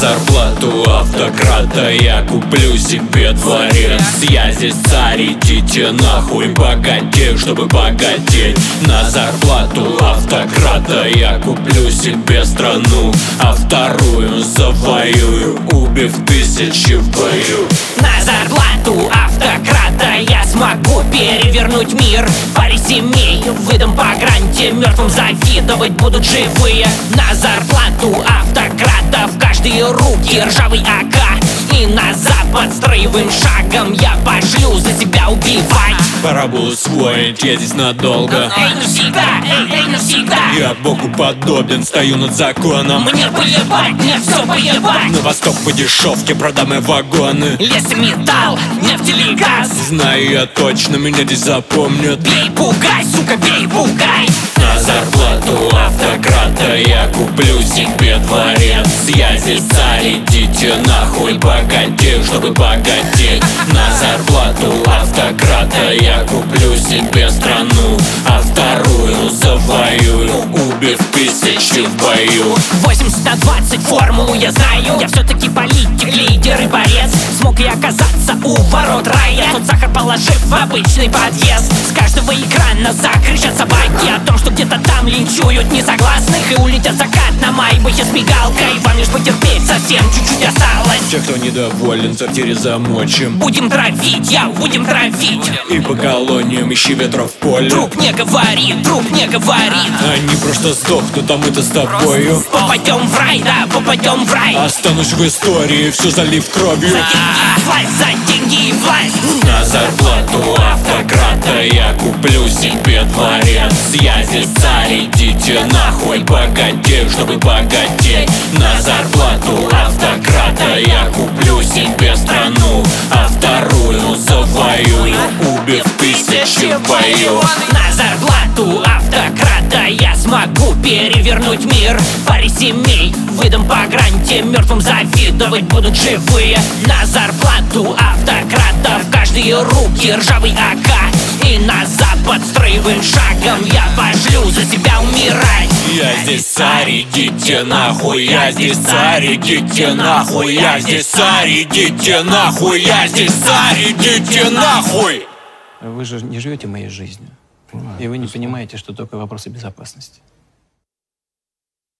зарплату автократа я куплю себе дворец. Я здесь царь, идите нахуй, богатею, чтобы богатеть. На зарплату автократа я куплю себе страну, а вторую завоюю, убив тысячи в бою. На зарплату автократа я смогу перевернуть мир. Паре семей выдам по гранте, мертвым завидовать будут живые. На зарплату автократа в каждые руки ржавый АК. И на запад строевым шагом я пошлю за себя убивать. Пора бы усвоить, я здесь надолго. Эй, навсегда, эй, навсегда. Я Богу подобен, стою над законом. Мне поебать, мне все поебать. На восток по дешевке продам и вагоны. Лес и металл, нефть или газ. Знаю я точно, меня здесь запомнят. Бей, пугай, сука, бей, пугай. На зарплату автократа я куплю себе дворец. Я здесь царь, идите нахуй, богатею, чтобы богатеть. На зарплату автократа я куплю себе страну, а вторую завоюю, убив тысячи в бою. 80-20 формулу я знаю. Я все-таки политик, лидер и борец. Смог я оказаться у ворот рая, тот сахар положив в обычный подъезд. С каждого экрана закричат собаки о том, что где-то там линчуют несогласных. И улетят закат на майбахе с мигалкой. Вам лишь потерпеть, совсем чуть-чуть осталось. Те, кто недоволен, в сортире замочим. Будем травить, будем травить. И по колониям ищи ветра в поле. Друг не говорит, друг не говорит. Они просто сдохнут, а мы-то с тобою Попадем в рай, да, попадем в рай. останусь в истории, все залив кровью. За деньги и власть. На зарплату автократа я куплю себе дворец. Я здесь царь, идите нахуй, богатею, чтобы богатеть. На зарплату автократа я куплю себе страну, а вторую завоюю, убив тысячи в бою. На зарплату автократа я смогу перевернуть мир. Паре семей выдам по гранте, мертвым завидовать будут живые. На зарплату автократа в каждые руки ржавый АК. И на запад строевым шагом я пошлю за себя умирать. Я здесь царь, идите нахуй, я здесь царь, идите нахуй, я здесь царь, идите нахуй, я здесь царь, идите нахуй. Вы же не живете моей жизнью. И вы не понимаете, что такое вопросы безопасности.